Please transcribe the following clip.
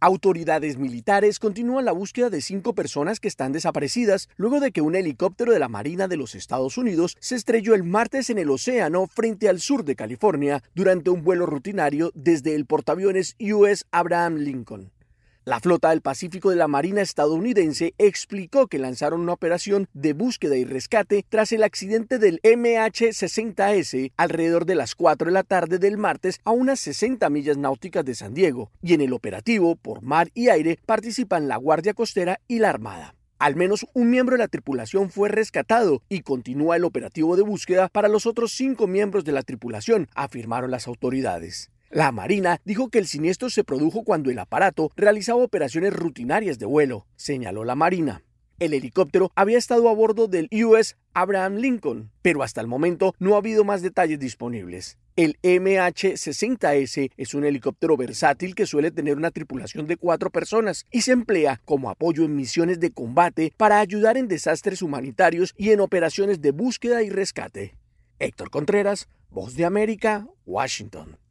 Autoridades militares continúan la búsqueda de 5 personas que están desaparecidas luego de que un helicóptero de la Marina de los Estados Unidos se estrelló el martes en el océano frente al sur de California durante un vuelo rutinario desde el portaaviones US Abraham Lincoln. La Flota del Pacífico de la Marina estadounidense explicó que lanzaron una operación de búsqueda y rescate tras el accidente del MH-60S alrededor de las 4 de la tarde del martes a unas 60 millas náuticas de San Diego, y en el operativo, por mar y aire, participan la Guardia Costera y la Armada. Al menos un miembro de la tripulación fue rescatado y continúa el operativo de búsqueda para los otros 5 miembros de la tripulación, afirmaron las autoridades. La Marina dijo que el siniestro se produjo cuando el aparato realizaba operaciones rutinarias de vuelo, señaló la Marina. El helicóptero había estado a bordo del US Abraham Lincoln, pero hasta el momento no ha habido más detalles disponibles. El MH-60S es un helicóptero versátil que suele tener una tripulación de 4 personas y se emplea como apoyo en misiones de combate para ayudar en desastres humanitarios y en operaciones de búsqueda y rescate. Héctor Contreras, Voz de América, Washington.